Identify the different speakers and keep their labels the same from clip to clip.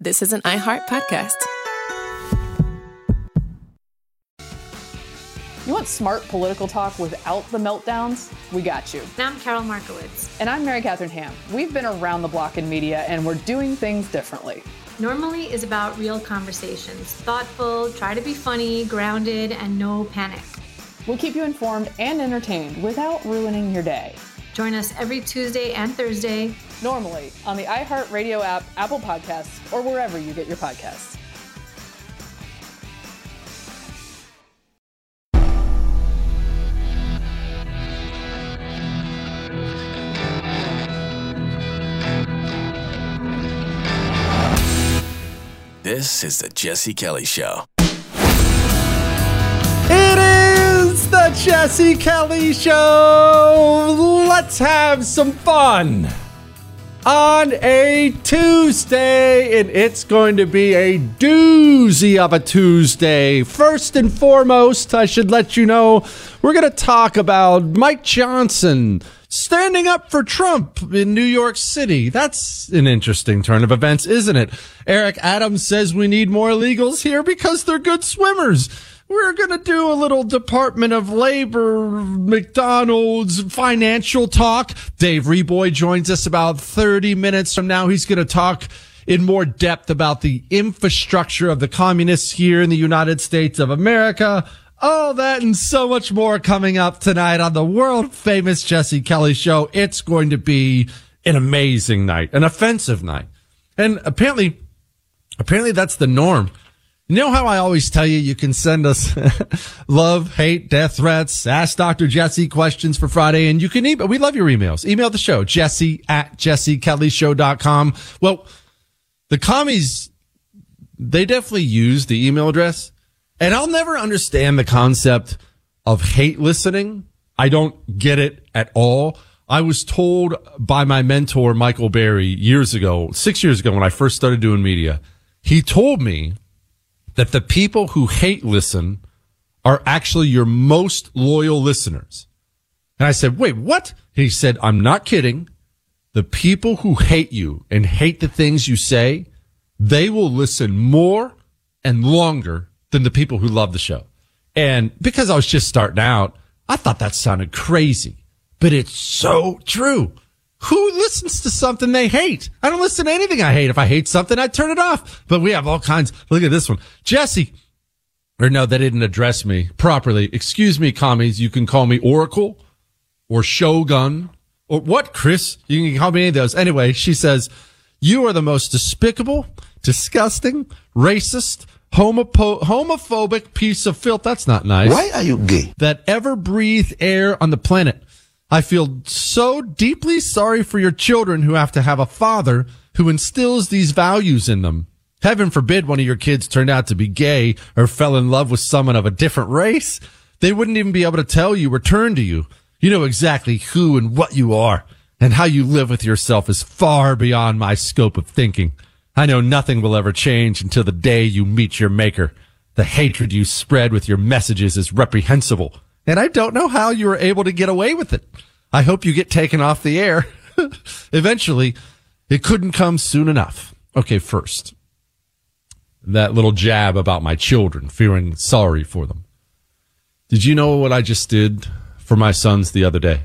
Speaker 1: This is an iHeart podcast.
Speaker 2: You want smart political talk without the meltdowns? We got you.
Speaker 3: And I'm Carol Markowitz.
Speaker 2: And I'm Mary Catherine Ham. We've been around the block in media, and we're doing things differently.
Speaker 3: Normally is about real conversations. Thoughtful, try to be funny, grounded, and no panic.
Speaker 2: We'll keep you informed and entertained without ruining your day.
Speaker 3: Join us every Tuesday and Thursday.
Speaker 2: Normally on the iHeartRadio app, Apple Podcasts, or wherever you get your podcasts.
Speaker 4: This is the Jesse Kelly Show.
Speaker 5: It is the Jesse Kelly Show. Let's have some fun on a Tuesday, and it's going to be a doozy of a Tuesday. First and foremost, I should let you know, we're going to talk about Mike Johnson standing up for Trump in New York City. That's an interesting turn of events, isn't it? Eric Adams says we need more illegals here because they're good swimmers. We're going to do a little Department of Labor, McDonald's financial talk. Dave Reboy joins us about 30 minutes from now. He's going to talk in more depth about the infrastructure of the communists here in the United States of America. All that and so much more coming up tonight on the world famous Jesse Kelly Show. It's going to be an amazing night, an offensive night. And apparently that's the norm. You know how I always tell you, you can send us love, hate, death threats, Ask Dr. Jesse questions for Friday, and you can email. We love your emails. Email the show, jesse@jessekellyshow.com. Well, the commies, they definitely use the email address, and I'll never understand the concept of hate listening. I don't get it at all. I was told by my mentor, Michael Berry, years ago, 6 years ago when I first started doing media, he told me that the people who hate listen are actually your most loyal listeners. And I said, wait, what? He said, I'm not kidding. The people who hate you and hate the things you say, they will listen more and longer than the people who love the show. And because I was just starting out, I thought that sounded crazy, but it's so true. Who listens to something they hate? I don't listen to anything I hate. If I hate something, I turn it off. But we have all kinds. Look at this one. Jesse. Or no, they didn't address me properly. Excuse me, commies. You can call me Oracle or Shogun or what, Chris? You can call me any of those. Anyway, she says, you are the most despicable, disgusting, racist, homophobic piece of filth. That's not nice.
Speaker 6: Why are you gay?
Speaker 5: That ever breathed air on the planet. I feel so deeply sorry for your children who have to have a father who instills these values in them. Heaven forbid one of your kids turned out to be gay or fell in love with someone of a different race. They wouldn't even be able to tell you or turn to you. You know exactly who and what you are, and how you live with yourself is far beyond my scope of thinking. I know nothing will ever change until the day you meet your maker. The hatred you spread with your messages is reprehensible. And I don't know how you were able to get away with it. I hope you get taken off the air. Eventually, it couldn't come soon enough. Okay, first, that little jab about my children, feeling sorry for them. Did you know what I just did for my sons the other day?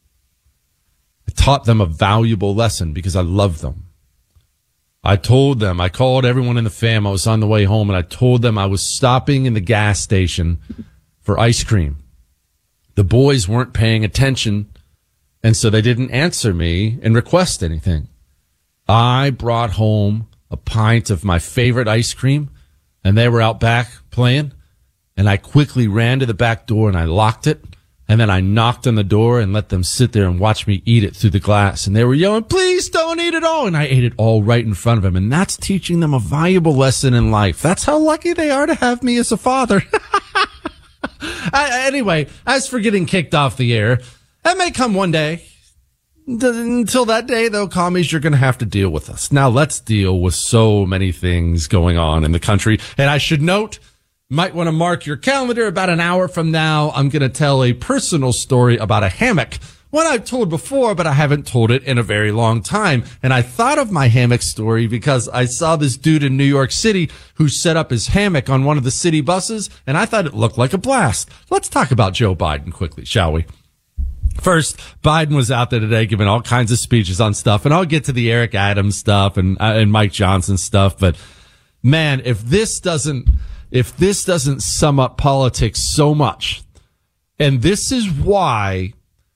Speaker 5: I taught them a valuable lesson because I love them. I told them, I called everyone in the fam. I was on the way home, and I told them I was stopping in the gas station for ice cream. The boys weren't paying attention, and so they didn't answer me and request anything. I brought home a pint of my favorite ice cream, and they were out back playing, and I quickly ran to the back door and I locked it, and then I knocked on the door and let them sit there and watch me eat it through the glass, and they were yelling, please don't eat it all, and I ate it all right in front of them, and that's teaching them a valuable lesson in life. That's how lucky they are to have me as a father. Anyway, as for getting kicked off the air, that may come one day. Until that day, though, commies, you're going to have to deal with us. Now, let's deal with so many things going on in the country. And I should note, might want to mark your calendar, about an hour from now, I'm going to tell a personal story about a hammock One I've told before, but I haven't told it in a very long time. And I thought of my hammock story because I saw this dude in New York City who set up his hammock on one of the city buses, and I thought it looked like a blast. Let's talk about Joe Biden quickly, shall we? First, Biden was out there today giving all kinds of speeches on stuff, and I'll get to the Eric Adams stuff and Mike Johnson stuff. But man, if this doesn't sum up politics so much, and this is why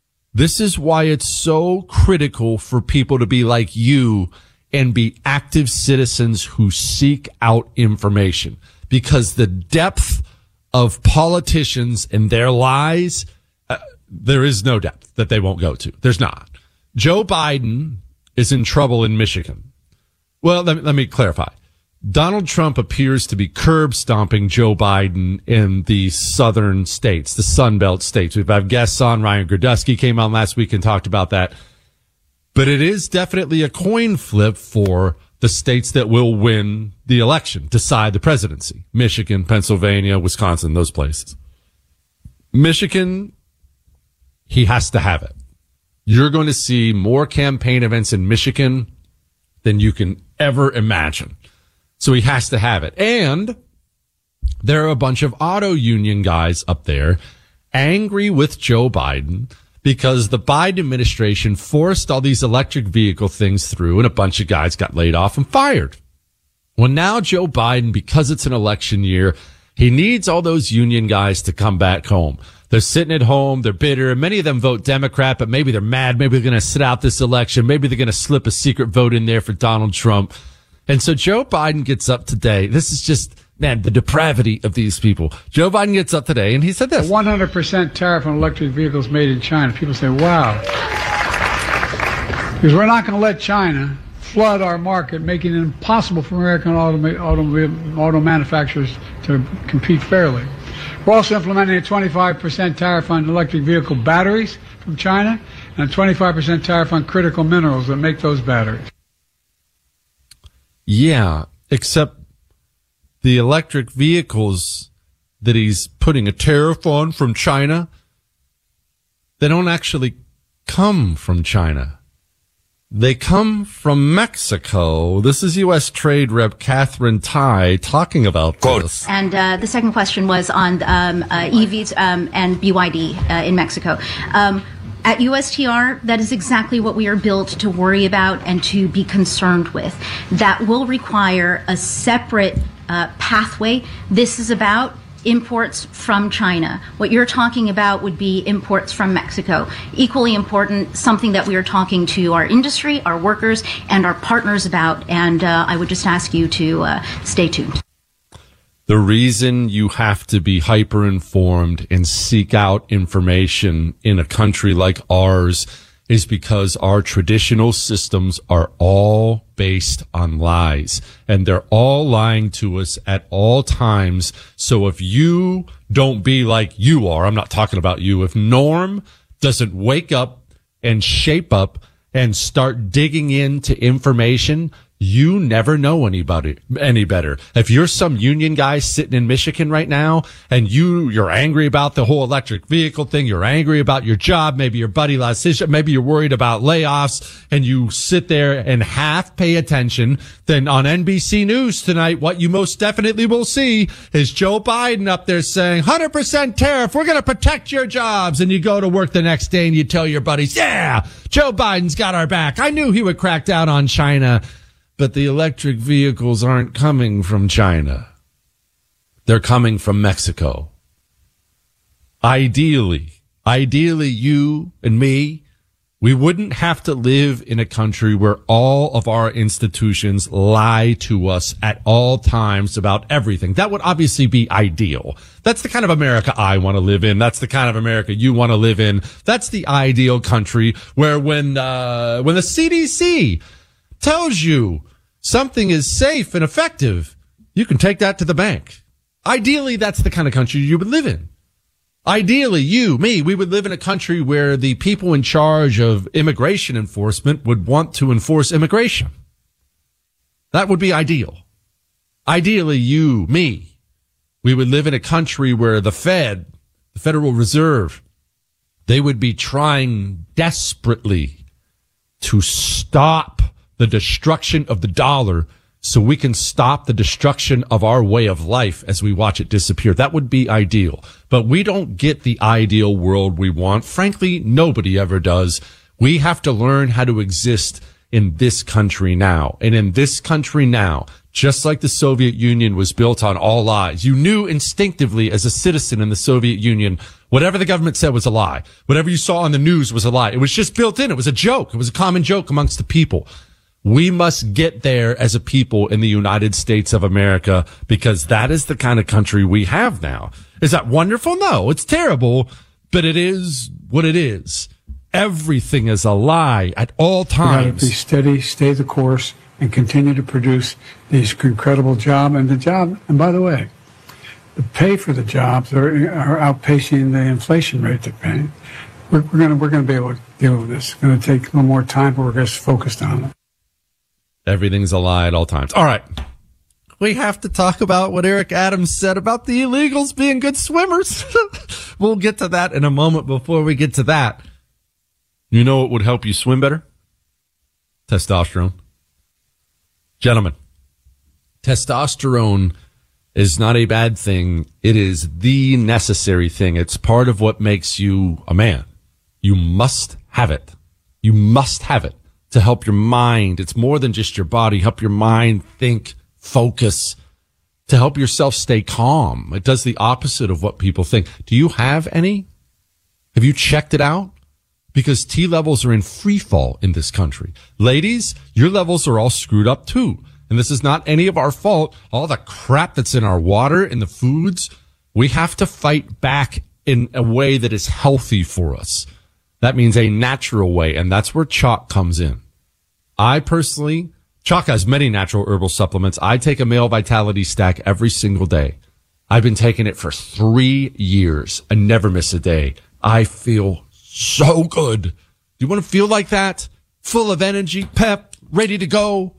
Speaker 5: it's so critical for people to be like you and be active citizens who seek out information, because the depth of politicians and their lies, there is no depth that they won't go to. There's not. Joe Biden is in trouble in Michigan. Well, let me clarify. Donald Trump appears to be curb stomping Joe Biden in the southern states, the Sun Belt states. We've had guests on. Ryan Gerdusky came on last week and talked about that. But it is definitely a coin flip for the states that will win the election, decide the presidency. Michigan, Pennsylvania, Wisconsin, those places. Michigan, he has to have it. You're going to see more campaign events in Michigan than you can ever imagine. So he has to have it. And there are a bunch of auto union guys up there angry with Joe Biden because the Biden administration forced all these electric vehicle things through and a bunch of guys got laid off and fired. Well, now Joe Biden, because it's an election year, he needs all those union guys to come back home. They're sitting at home. They're bitter. And many of them vote Democrat, but maybe they're mad. Maybe they're going to sit out this election. Maybe they're going to slip a secret vote in there for Donald Trump. And so Joe Biden gets up today. This is just, man, the depravity of these people. Joe Biden gets up today and he said this.
Speaker 1: 100% tariff on electric vehicles made in China. People say, wow. Because we're not going to let China flood our market, making it impossible for American auto manufacturers to compete fairly. We're also implementing a 25% tariff on electric vehicle batteries from China and a 25% tariff on critical minerals that make those batteries.
Speaker 5: Yeah, except the electric vehicles that he's putting a tariff on from China, they don't actually come from China. They come from Mexico. This is U.S. Trade Rep Catherine Tai talking about this.
Speaker 6: And the second question was on EVs and BYD in Mexico. At USTR, that is exactly what we are built to worry about and to be concerned with. That will require a separate pathway. This is about imports from China. What you're talking about would be imports from Mexico. Equally important, something that we are talking to our industry, our workers, and our partners about. And I would just ask you to stay tuned.
Speaker 5: The reason you have to be hyper informed and seek out information in a country like ours is because our traditional systems are all based on lies, and they're all lying to us at all times. So if you don't be like you are, I'm not talking about you, if Norm doesn't wake up and shape up and start digging into information, you never know anybody any better. If you're some union guy sitting in Michigan right now and you're angry about the whole electric vehicle thing, you're angry about your job, maybe your buddy lost his job, maybe you're worried about layoffs, and you sit there and half pay attention, then on NBC News tonight, what you most definitely will see is Joe Biden up there saying 100% tariff, we're going to protect your jobs. And you go to work the next day and you tell your buddies, yeah, Joe Biden's got our back. I knew he would crack down on China. But the electric vehicles aren't coming from China. They're coming from Mexico. Ideally, you and me, we wouldn't have to live in a country where all of our institutions lie to us at all times about everything. That would obviously be ideal. That's the kind of America I want to live in. That's the kind of America you want to live in. That's the ideal country where when the CDC tells you something is safe and effective, you can take that to the bank. Ideally, that's the kind of country you would live in. Ideally, you, me, we would live in a country where the people in charge of immigration enforcement would want to enforce immigration. That would be ideal. Ideally, you, me, we would live in a country where the Fed, the Federal Reserve, they would be trying desperately to stop the destruction of the dollar so we can stop the destruction of our way of life as we watch it disappear. That would be ideal. But we don't get the ideal world we want. Frankly, nobody ever does. We have to learn how to exist in this country now. And in this country now, just like the Soviet Union was built on all lies, you knew instinctively as a citizen in the Soviet Union, whatever the government said was a lie. Whatever you saw on the news was a lie. It was just built in. It was a joke. It was a common joke amongst the people. We must get there as a people in the United States of America because that is the kind of country we have now. Is that wonderful? No, it's terrible, but it is what it is. Everything is a lie at all times.
Speaker 1: We got to be steady, stay the course, and continue to produce these incredible jobs. And by the way, the pay for the jobs are outpacing the inflation rate they're paying. We're going to be able to deal with this. It's going to take a little more time, but we're just focused on it.
Speaker 5: Everything's a lie at all times. All right. We have to talk about what Eric Adams said about the illegals being good swimmers. We'll get to that in a moment. Before we get to that, you know what would help you swim better? Testosterone. Gentlemen, testosterone is not a bad thing. It is the necessary thing. It's part of what makes you a man. You must have it. You must have it to help your mind. It's more than just your body. Help your mind think, focus, to help yourself stay calm. It does the opposite of what people think. Do you have any? Have you checked it out? Because T levels are in free fall in this country. Ladies, your levels are all screwed up too. And this is not any of our fault. All the crap that's in our water, in the foods, we have to fight back in a way that is healthy for us. That means a natural way. And that's where chalk comes in. I personally, chalk has many natural herbal supplements. I take a male vitality stack every single day. I've been taking it for 3 years. I never miss a day. I feel so good. Do you want to feel like that? Full of energy, pep, ready to go?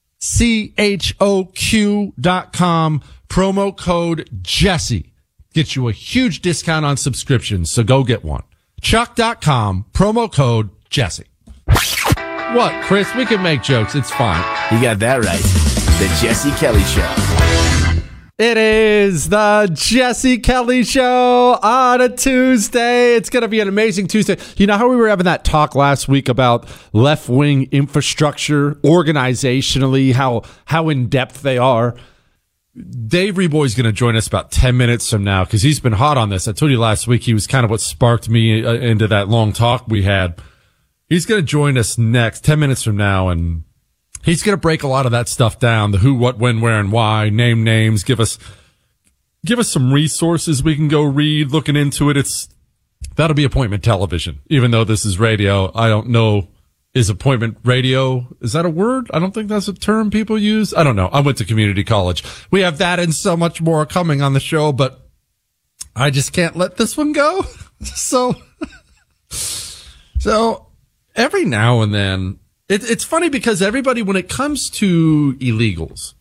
Speaker 5: CHOQ.com, promo code Jesse. Get you a huge discount on subscriptions, so go get one. Chalk.com, promo code Jesse. What, Chris? We can make jokes. It's fine.
Speaker 4: You got that right. The Jesse Kelly Show.
Speaker 5: It is the Jesse Kelly Show on a Tuesday. It's going to be an amazing Tuesday. You know how we were having that talk last week about left-wing infrastructure organizationally, how in-depth they are? Dave Reboy is going to join us about 10 minutes from now because he's been hot on this. I told you last week he was kind of what sparked me into that long talk we had. He's going to join us next 10 minutes from now, and he's going to break a lot of that stuff down, the who, what, when, where, and why, name names, give us some resources we can go read, looking into it. That'll be appointment television, even though this is radio. I don't know, is appointment radio, is that a word? I don't think that's a term people use. I don't know. I went to community college. We have that and so much more coming on the show, but I just can't let this one go. So every now and then, it's funny because everybody, when it comes to illegals,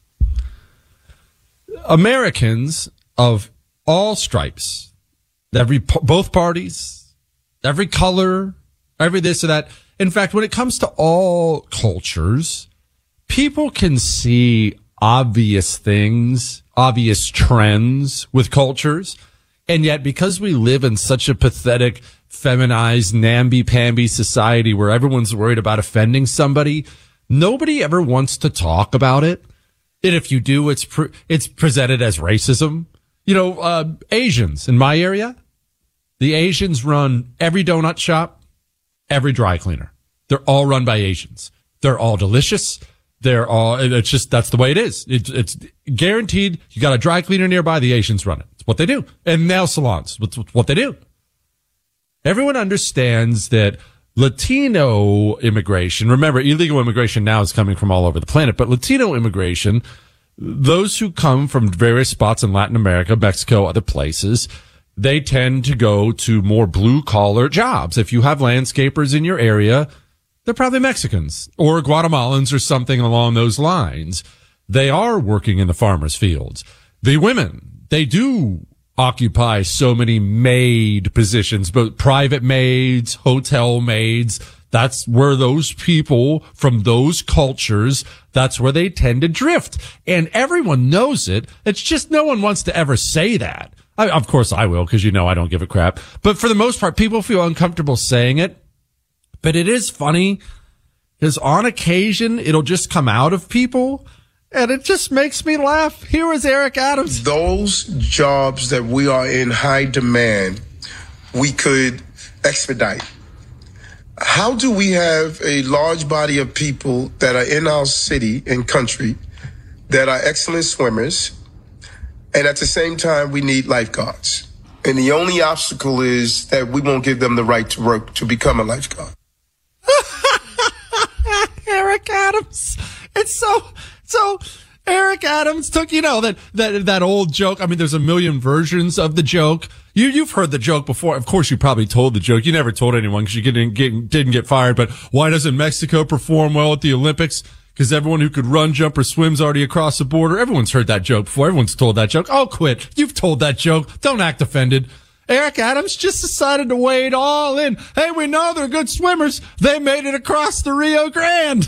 Speaker 5: Americans of all stripes, both parties, every color, every this or that. In fact, when it comes to all cultures, people can see obvious things, obvious trends with cultures. And yet, because we live in such a pathetic, feminized, namby-pamby society where everyone's worried about offending somebody, nobody ever wants to talk about it. And if you do, it's presented as racism. You know, Asians in my area, the Asians run every donut shop, every dry cleaner. They're all run by Asians. They're all delicious. That's the way it is. It's guaranteed. You got a dry cleaner nearby, the Asians run it. It's what they do. And nail salons, it's what they do. Everyone understands that Latino immigration, remember, illegal immigration now is coming from all over the planet, but Latino immigration, those who come from various spots in Latin America, Mexico, other places, they tend to go to more blue-collar jobs. If you have landscapers in your area, they're probably Mexicans or Guatemalans or something along those lines. They are working in the farmers' fields. The women, they do occupy so many maid positions, both private maids, hotel maids. That's where those people from those cultures, that's where they tend to drift. And everyone knows it. It's just no one wants to ever say that. Of course I will, because I don't give a crap. But for the most part, people feel uncomfortable saying it. But it is funny, because on occasion, it'll just come out of people. And it just makes me laugh. Here is Eric Adams.
Speaker 7: Those jobs that we are in high demand, we could expedite. How do we have a large body of people that are in our city and country that are excellent swimmers, and at the same time we need lifeguards? And the only obstacle is that we won't give them the right to work to become a lifeguard.
Speaker 5: Eric Adams. It's so Eric Adams took, that old joke. I mean, there's a million versions of the joke. You've heard the joke before. Of course, you probably told the joke. You never told anyone because you didn't get fired. But why doesn't Mexico perform well at the Olympics? Because everyone who could run, jump, or swim's already across the border. Everyone's heard that joke before. Everyone's told that joke. Oh, quit. You've told that joke. Don't act offended. Eric Adams just decided to weigh it all in. Hey, we know they're good swimmers. They made it across the Rio Grande.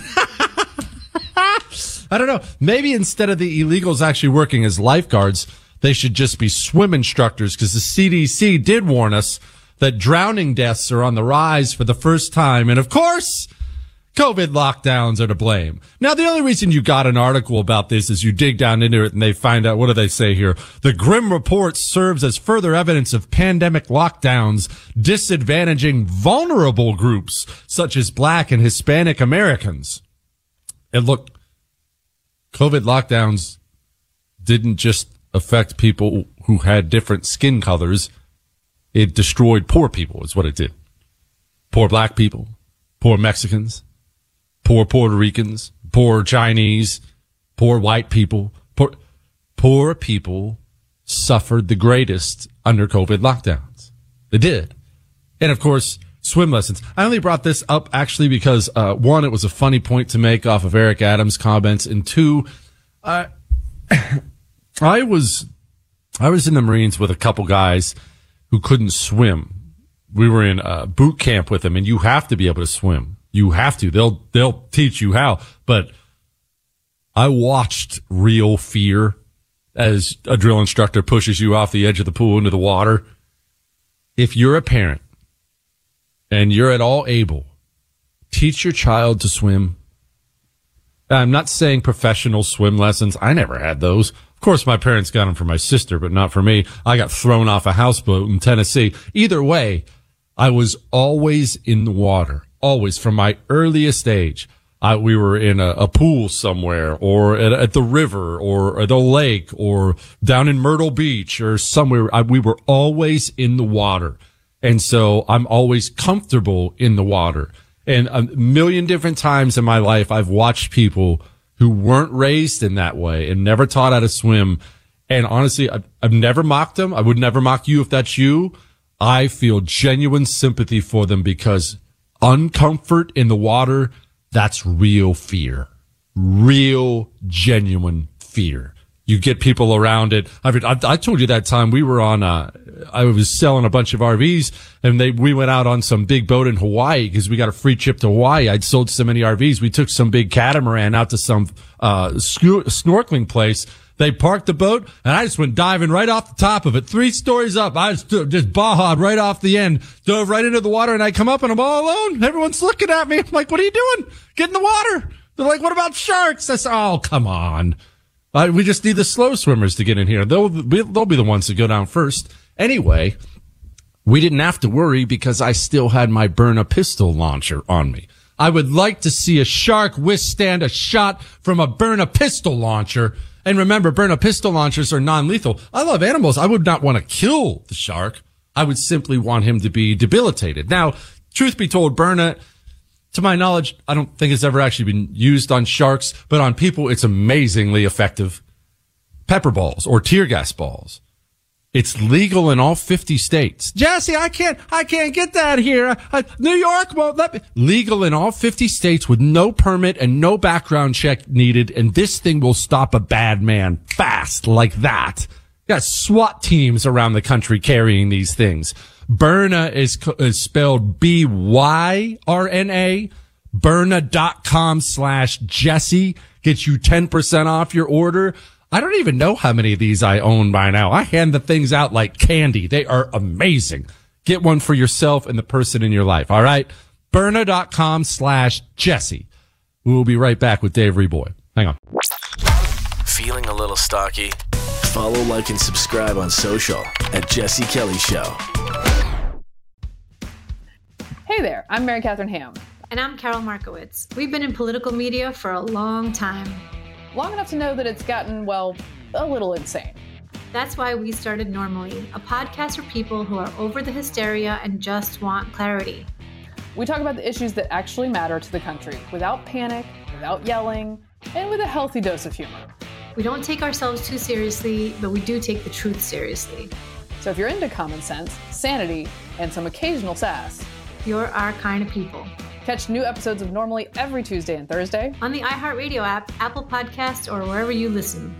Speaker 5: I don't know. Maybe instead of the illegals actually working as lifeguards, they should just be swim instructors, because the CDC did warn us that drowning deaths are on the rise for the first time. And of course, COVID lockdowns are to blame. Now, the only reason you got an article about this is you dig down into it and they find out, what do they say here? The grim report serves as further evidence of pandemic lockdowns disadvantaging vulnerable groups such as Black and Hispanic Americans. And look, COVID lockdowns didn't just affect people who had different skin colors. It destroyed poor people, is what it did. Poor Black people, poor Mexicans, poor Puerto Ricans, poor Chinese, poor white people. Poor people suffered the greatest under COVID lockdowns. They did. And of course, swim lessons. I only brought this up actually because, one, it was a funny point to make off of Eric Adams' comments, and two, I was in the Marines with a couple guys who couldn't swim. We were in boot camp with them, and you have to be able to swim. You have to. They'll teach you how. But I watched real fear as a drill instructor pushes you off the edge of the pool into the water. If you're a parent and you're at all able, teach your child to swim. I'm not saying professional swim lessons. I never had those. Of course, my parents got them for my sister, but not for me. I got thrown off a houseboat in Tennessee. Either way, I was always in the water, always from my earliest age. We were in a pool somewhere, or at the river, or at the lake, or down in Myrtle Beach, or somewhere. We were always in the water. And so I'm always comfortable in the water. And a million different times in my life, I've watched people who weren't raised in that way and never taught how to swim. And honestly, I've never mocked them. I would never mock you if that's you. I feel genuine sympathy for them, because uncomfort in the water, that's real fear. Real, genuine fear. You get people around it. I mean, I told you that time we were on, I was selling a bunch of RVs, and we went out on some big boat in Hawaii because we got a free trip to Hawaii. I'd sold so many RVs. We took some big catamaran out to some, snorkeling place. They parked the boat, and I just went diving right off the top of it, 3 stories up. I just bahawed right off the end, dove right into the water, and I come up and I'm all alone. Everyone's looking at me. I'm like, what are you doing? Get in the water. They're like, what about sharks? I said, oh, come on. We just need the slow swimmers to get in here. They'll be the ones to go down first. Anyway, we didn't have to worry because I still had my Byrna pistol launcher on me. I would like to see a shark withstand a shot from a Byrna pistol launcher. And remember, Byrna pistol launchers are non-lethal. I love animals. I would not want to kill the shark. I would simply want him to be debilitated. Now, truth be told, Byrna, to my knowledge, I don't think it's ever actually been used on sharks, but on people, it's amazingly effective. Pepper balls or tear gas balls. It's legal in all 50 states. Jesse, I can't get that here. New York won't let me. Legal in all 50 states with no permit and no background check needed. And this thing will stop a bad man fast like that. got SWAT teams around the country carrying these things. Byrna is spelled Byrna. Byrna.com/Jesse gets you 10% off your order. I don't even know how many of these I own by now. I hand the things out like candy. They are amazing. Get one for yourself and the person in your life. All right. Byrna.com/Jesse. We'll be right back with Dave Reboy. Hang on.
Speaker 4: Feeling a little stocky? Follow, like, and subscribe on social at Jesse Kelly Show.
Speaker 2: Hey there, I'm Mary Catherine Ham.
Speaker 3: And I'm Carol Markowitz. We've been in political media for a long time.
Speaker 2: Long enough to know that it's gotten, well, a little insane.
Speaker 3: That's why we started Normally, a podcast for people who are over the hysteria and just want clarity.
Speaker 2: We talk about the issues that actually matter to the country, without panic, without yelling, and with a healthy dose of humor.
Speaker 3: We don't take ourselves too seriously, but we do take the truth seriously.
Speaker 2: So if you're into common sense, sanity, and some occasional sass,
Speaker 3: you're our kind of people.
Speaker 2: Catch new episodes of Normally every Tuesday and Thursday
Speaker 3: on the iHeartRadio app, Apple Podcasts, or wherever you listen.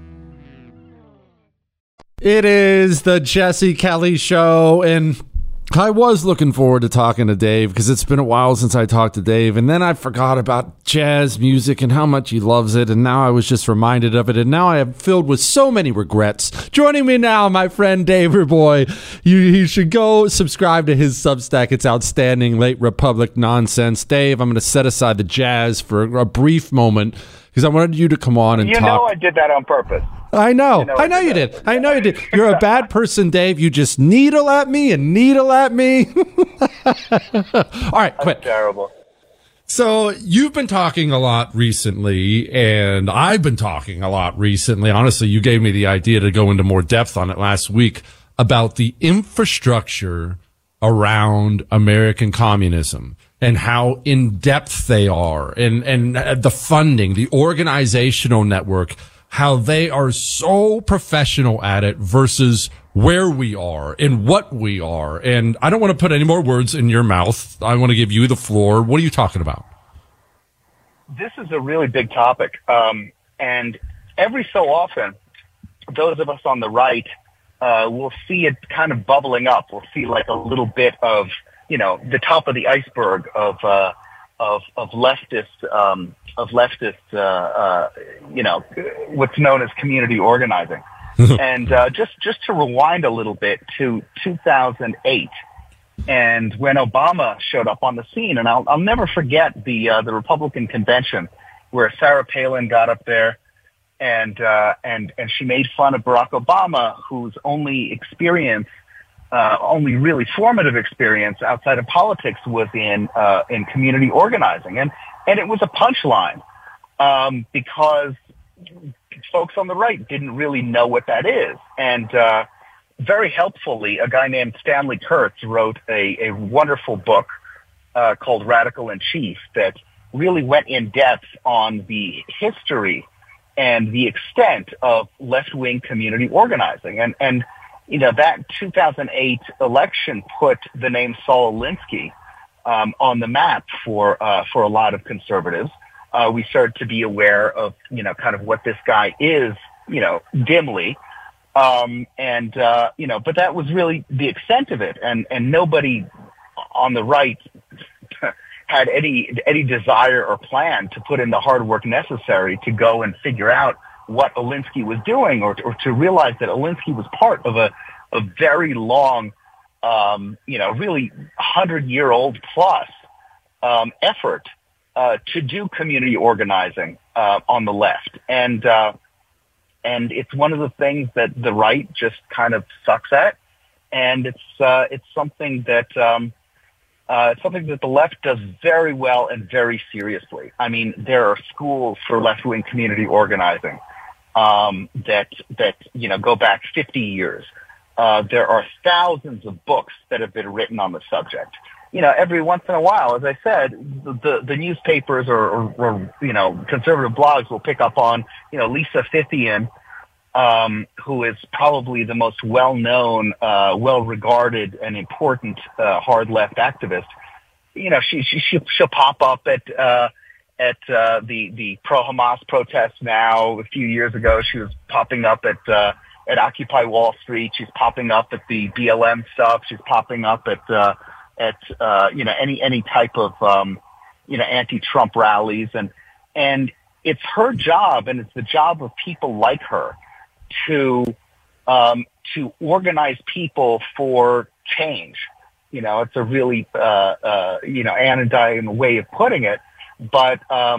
Speaker 5: It is the Jesse Kelly Show, and I was looking forward to talking to Dave because it's been a while since I talked to Dave, and then I forgot about jazz music and how much he loves it, and now I was just reminded of it, and now I am filled with so many regrets. Joining me now, my friend Dave Reboy. You should go subscribe to his Substack. It's outstanding, Late Republic Nonsense. Dave, I'm going to set aside the jazz for a brief moment because I wanted you to come on and talk.
Speaker 8: You know I did that on purpose.
Speaker 5: I know you did. I know you did. You're a bad person, Dave. You just needle at me and needle at me. All right, quit.
Speaker 8: That's terrible.
Speaker 5: So you've been talking a lot recently, and I've been talking a lot recently. Honestly, you gave me the idea to go into more depth on it last week about the infrastructure around American communism and how in depth they are, and the funding, the organizational network, how they are so professional at it versus where we are and what we are. And I don't want to put any more words in your mouth. I want to give you the floor. What are you talking about?
Speaker 8: This is a really big topic. And every so often, those of us on the right will see it kind of bubbling up. We'll see like a little bit of, the top of the iceberg of leftist, what's known as community organizing. And just to rewind a little bit to 2008, and when Obama showed up on the scene, and I'll never forget the Republican convention where Sarah Palin got up there and she made fun of Barack Obama, whose only really formative experience outside of politics was in community organizing, and it was a punchline because folks on the right didn't really know what that is, and very helpfully, a guy named Stanley Kurtz wrote a wonderful book called Radical in Chief that really went in depth on the history and the extent of left-wing community organizing, and that 2008 election put the name Saul Alinsky on the map for a lot of conservatives. We started to be aware of, kind of what this guy is, dimly. But that was really the extent of it. And nobody on the right had any desire or plan to put in the hard work necessary to go and figure out what Alinsky was doing, or to realize that Alinsky was part of a very long, really 100-year-old plus effort to do community organizing on the left, and it's one of the things that the right just kind of sucks at, and it's something that the left does very well and very seriously. I mean, there are schools for left-wing community organizing that go back 50 years. There are thousands of books that have been written on the subject. Every once in a while, as I said, the newspapers or conservative blogs will pick up on, Lisa Fithian, who is probably the most well-known, well-regarded and important hard left activist. She'll pop up at the pro-Hamas protests now. A few years ago, she was popping up at at Occupy Wall Street. She's popping up at the BLM stuff. She's popping up at any type of, anti-Trump rallies. And it's her job, and it's the job of people like her to organize people for change. It's a really, anodyne way of putting it, but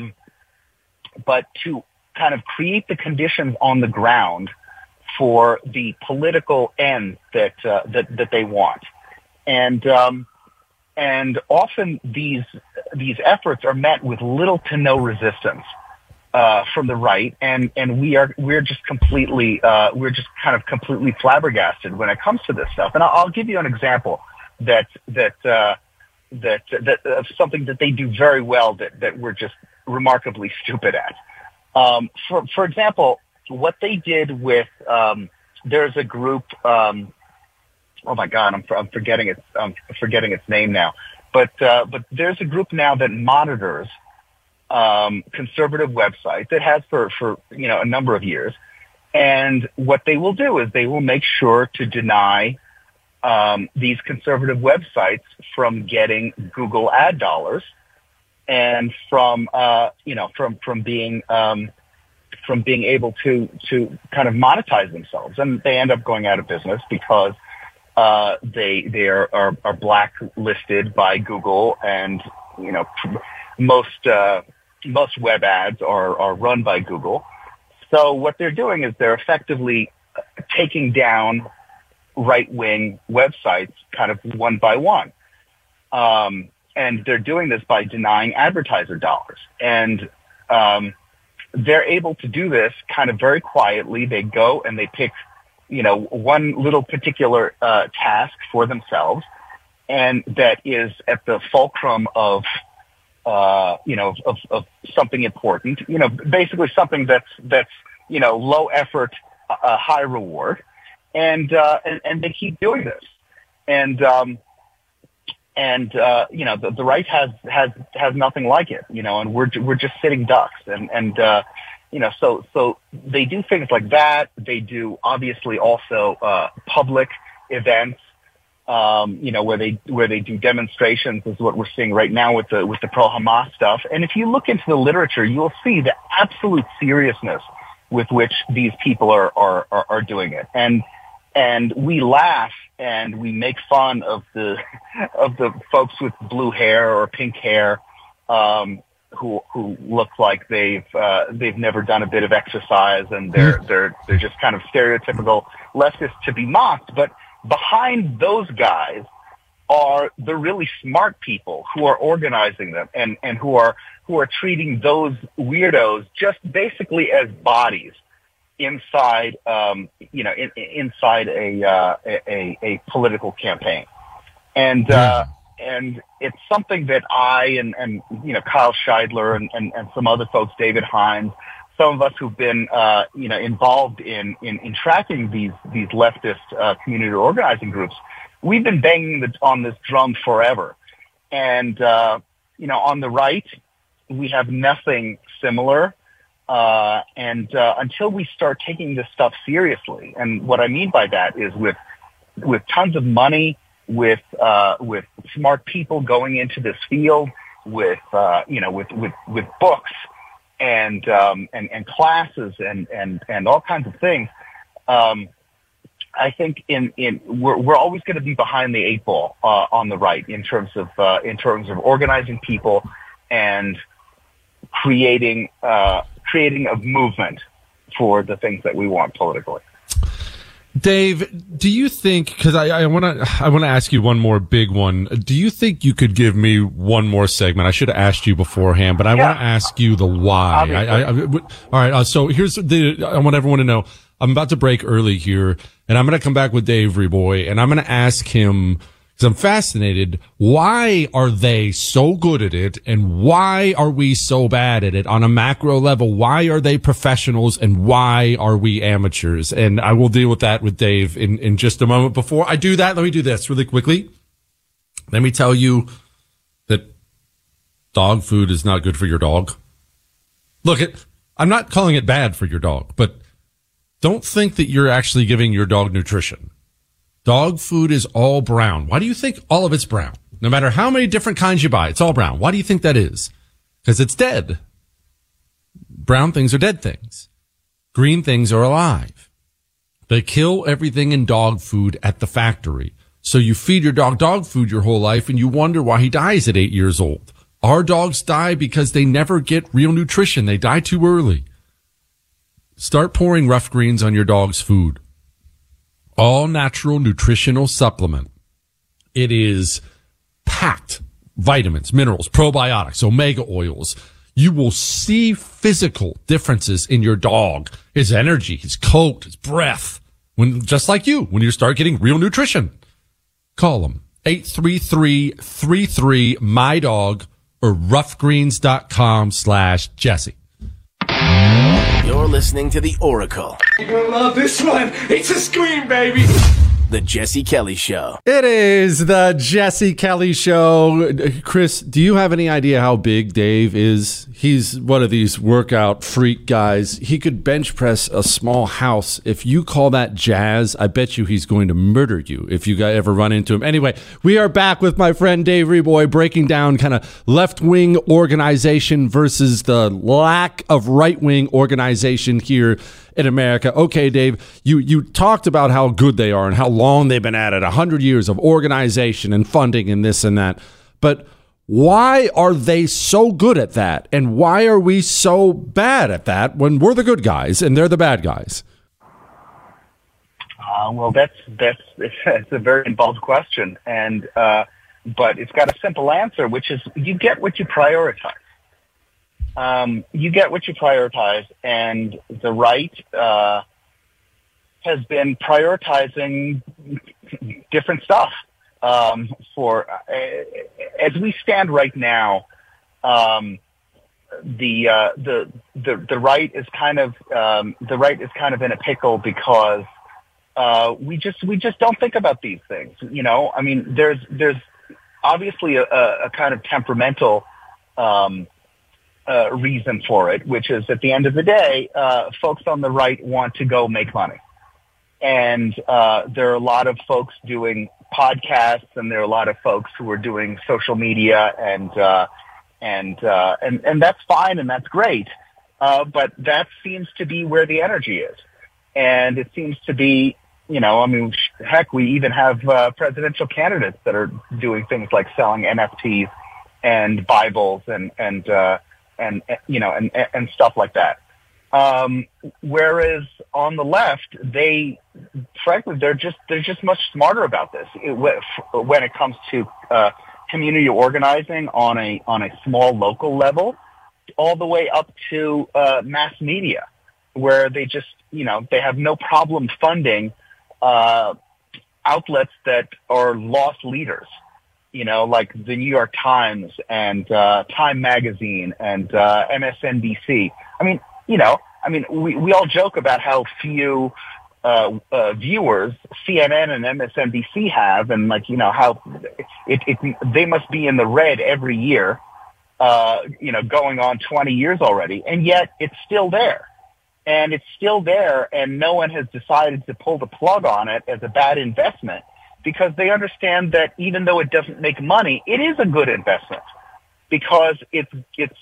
Speaker 8: to kind of create the conditions on the ground for the political end that they want. And often these efforts are met with little to no resistance from the right, and we're just completely flabbergasted when it comes to this stuff. And I'll give you an example that of something that they do very well that we're just remarkably stupid at. For example, what they did with there's a group. Oh my God, I'm forgetting its name now. But there's a group now that monitors conservative websites. It has for a number of years. And what they will do is they will make sure to deny these conservative websites from getting Google ad dollars and from being able to kind of monetize themselves. And they end up going out of business because they are blacklisted by Google, and most web ads are run by Google. So what they're doing is they're effectively taking down right-wing websites kind of one by one. And they're doing this by denying advertiser dollars. And they're able to do this kind of very quietly. They go and they pick, one little particular task for themselves, and that is at the fulcrum of something important. Basically something that's low effort, high reward. And they keep doing this. And the right has nothing like it, and we're just sitting ducks. So they do things like that. They do obviously also, public events, where they do demonstrations, is what we're seeing right now with the pro-Hamas stuff. And if you look into the literature, you'll see the absolute seriousness with which these people are doing it. And we laugh and we make fun of the folks with blue hair or pink hair, who look like they've never done a bit of exercise, and they're just kind of stereotypical leftists to be mocked. But behind those guys are the really smart people who are organizing them and who are treating those weirdos just basically as bodies inside inside a political campaign. And it's something that I and Kyle Scheidler and some other folks, David Hines, some of us who've been involved in tracking these leftist community organizing groups, we've been banging on this drum forever. And on the right, we have nothing similar. Until we start taking this stuff seriously, and what I mean by that is with tons of money, with smart people going into this field, with books and classes and all kinds of things. I think we're always going to be behind the eight ball on the right in terms of organizing people and creating a movement for the things that we want politically.
Speaker 5: Dave, do you think, because I want to ask you one more big one. Do you think you could give me one more segment? I should have asked you beforehand, but I want to ask you the why. All right. So I want everyone to know I'm about to break early here, and I'm going to come back with Dave Reboy, and I'm going to ask him, because I'm fascinated, why are they so good at it, and why are we so bad at it on a macro level? Why are they professionals, and why are we amateurs? And I will deal with that with Dave in just a moment. Before I do that, let me do this really quickly. Let me tell you that dog food is not good for your dog. Look, I'm not calling it bad for your dog, but don't think that you're actually giving your dog nutrition. Dog food is all brown. Why do you think all of it's brown? No matter how many different kinds you buy, it's all brown. Why do you think that is? Because it's dead. Brown things are dead things. Green things are alive. They kill everything in dog food at the factory. So you feed your dog dog food your whole life and you wonder why he dies at 8 years old. Our dogs die because they never get real nutrition. They die too early. Start pouring Rough Greens on your dog's food. All natural nutritional supplement. It is packed vitamins, minerals, probiotics, omega oils. You will see physical differences in your dog, his energy, his coat, his breath, when just like you, when you start getting real nutrition. Call them 833-33-MY-DOG or roughgreens.com/Jesse.
Speaker 4: You're listening to The Oracle.
Speaker 9: You're gonna love this one. It's a scream, baby.
Speaker 4: The Jesse Kelly Show.
Speaker 5: It is the Jesse Kelly Show. Chris, do you have any idea how big Dave is? He's one of these workout freak guys. He could bench press a small house. If you call that jazz, I bet you he's going to murder you if you ever run into him. Anyway, we are back with my friend Dave Reboy breaking down kind of left-wing organization versus the lack of right-wing organization here in America. Okay, Dave, you talked about how good they are and how long they've been at it, 100 years of organization and funding and this and that. But why are they so good at that? And why are we so bad at that when we're the good guys and they're the bad guys?
Speaker 8: Well, that's a very involved question, and but it's got a simple answer, which is you get what you prioritize. You get what you prioritize, and the right has been prioritizing different stuff. For as we stand right now, the right is kind of in a pickle because we just don't think about these things. You know, I mean, there's obviously a kind of temperamental reason for it, which is at the end of the day, folks on the right want to go make money. And there are a lot of folks doing podcasts, and there are a lot of folks who are doing social media, and that's fine and that's great. But that seems to be where the energy is. And it seems to be, you know, I mean, heck, we even have presidential candidates that are doing things like selling NFTs and Bibles and you know, and stuff like that. Whereas on the left, frankly, they're just much smarter about this when it comes to community organizing on a small local level, all the way up to mass media, where they just, you know, they have no problem funding outlets that are lost leaders. You know, like the New York Times and Time Magazine and MSNBC. I mean, you know, we all joke about how few viewers CNN and MSNBC have, and like, you know, how they must be in the red every year, you know, going on 20 years already, and yet it's still there. And it's still there, and no one has decided to pull the plug on it as a bad investment, because they understand that even though it doesn't make money, it is a good investment, because it's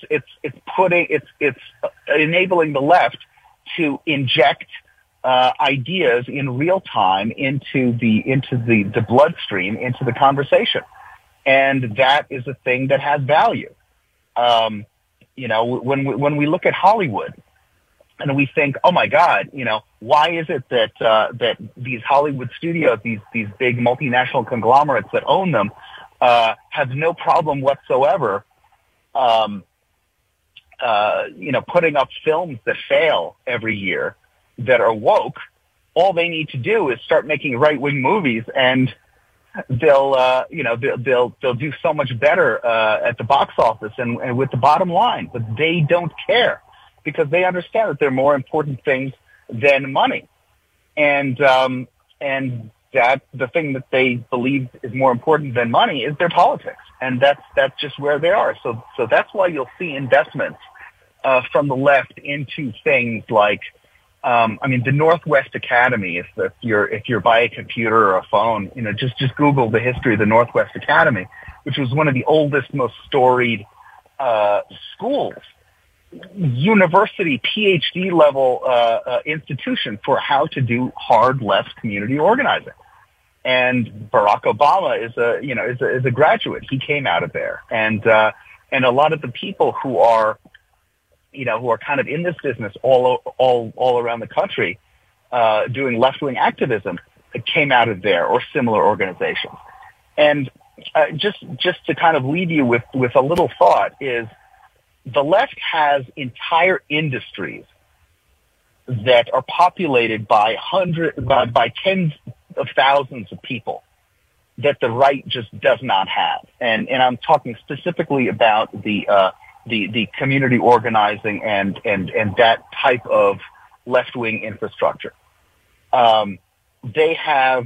Speaker 8: enabling the left to inject ideas in real time into the bloodstream, into the conversation, and that is a thing that has value. You know, when we look at Hollywood, and we think, oh my God, you know, why is it that that these Hollywood studios, these big multinational conglomerates that own them, have no problem whatsoever, you know, putting up films that fail every year that are woke? All they need to do is start making right-wing movies, and they'll do so much better at the box office and with the bottom line. But they don't care, because they understand that there are more important things than money. And that the thing that they believe is more important than money is their politics. And that's just where they are. So that's why you'll see investments from the left into things like I mean, the Northwest Academy, if you're by a computer or a phone, just Google the history of the Northwest Academy, which was one of the oldest, most storied schools, university, PhD level institution for how to do hard left community organizing. And Barack Obama is a graduate. He came out of there, and a lot of the people who are kind of in this business all around the country, doing left-wing activism, came out of there or similar organizations. And just to kind of leave you with a little thought is, the left has entire industries that are populated by tens of thousands of people that the right just does not have. And I'm talking specifically about the community organizing and that type of left-wing infrastructure. They have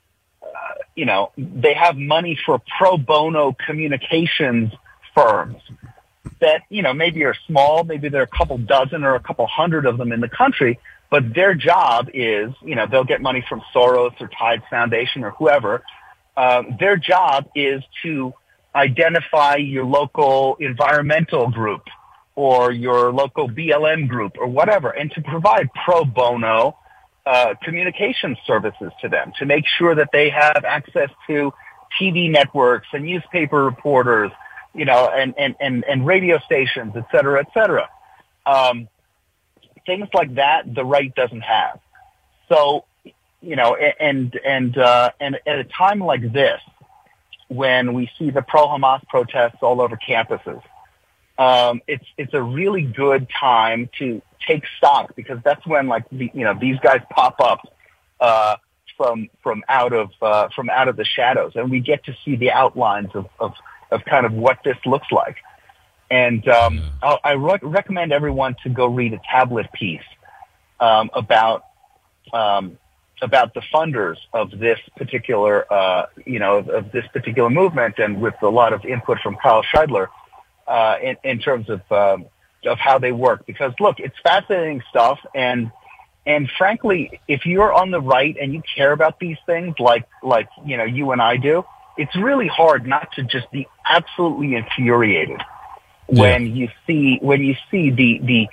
Speaker 8: money for pro bono communications firms that, maybe are small, maybe there are a couple dozen or a couple hundred of them in the country, but their job is, they'll get money from Soros or Tides Foundation or whoever. Their job is to identify your local environmental group or your local BLM group or whatever, and to provide pro bono communication services to them, to make sure that they have access to TV networks and newspaper reporters, and radio stations, et cetera, et cetera. Things like that, the right doesn't have. So, and at a time like this, when we see the pro-Hamas protests all over campuses, it's a really good time to take stock, because that's when these guys pop up from out of the shadows, and we get to see the outlines of kind of what this looks like. And I recommend everyone to go read a tablet piece about the funders of this particular movement, and with a lot of input from Kyle Scheidler in terms of how they work. Because look, it's fascinating stuff, and frankly, if you're on the right and you care about these things like you and I do, it's really hard not to just be absolutely infuriated when you see the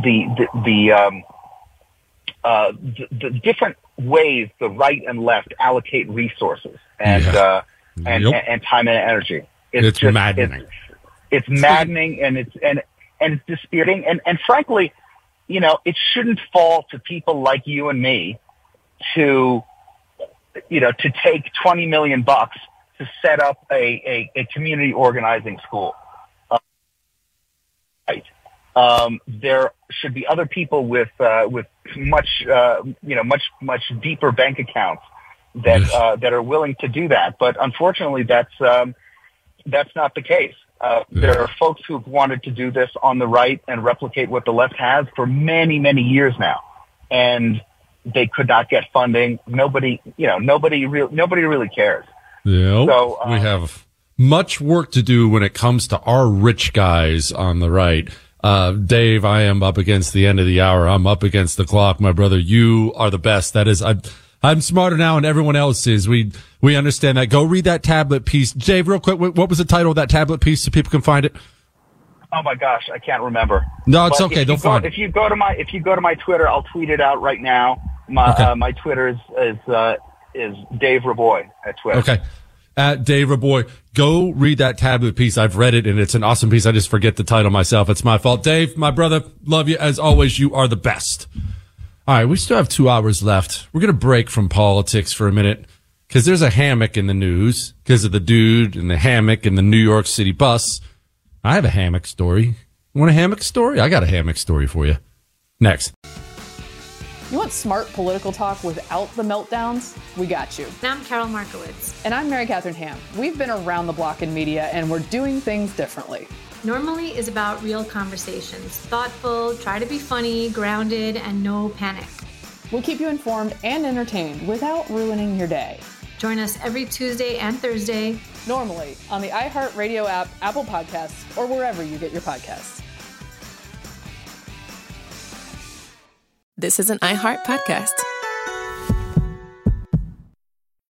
Speaker 8: different ways the right and left allocate resources and time and energy.
Speaker 5: It's just maddening.
Speaker 8: It's maddening, and it's dispiriting, and frankly, it shouldn't fall to people like you and me to take $20 million to set up a community organizing school. Right. There should be other people with much deeper bank accounts that are willing to do that. But unfortunately, that's not the case. There are folks who've wanted to do this on the right and replicate what the left has for many, many years now, and they could not get funding. Nobody really cares.
Speaker 5: Yeah, so, we have much work to do when it comes to our rich guys on the right. Dave, I am up against the end of the hour. I'm up against the clock, my brother. You are the best. That is, I'm smarter now, and everyone else is. We understand that. Go read that tablet piece. Dave, real quick, what was the title of that tablet piece so people can find it?
Speaker 8: Oh my gosh, I can't remember.
Speaker 5: No, it's okay. They'll find it.
Speaker 8: If you go to my Twitter, I'll tweet it out right now. My Twitter is Dave Raboy at Twitter.
Speaker 5: Okay. At Dave Raboy. Go read that tablet piece. I've read it, and it's an awesome piece. I just forget the title myself. It's my fault. Dave, my brother, love you as always. You are the best. All right, we still have 2 hours left. We're going to break from politics for a minute because there's a hammock in the news because of the dude in the hammock in the New York City bus. I have a hammock story. You want a hammock story? I got a hammock story for you. Next.
Speaker 2: You want smart political talk without the meltdowns? We got you.
Speaker 3: And I'm Carol Markowitz.
Speaker 2: And I'm Mary Catherine Ham. We've been around the block in media, and we're doing things differently.
Speaker 3: Normally is about real conversations. Thoughtful, try to be funny, grounded, and no panic.
Speaker 2: We'll keep you informed and entertained without ruining your day.
Speaker 3: Join us every Tuesday and Thursday.
Speaker 2: Normally on the iHeartRadio app, Apple Podcasts, or wherever you get your podcasts.
Speaker 10: This is an iHeart podcast.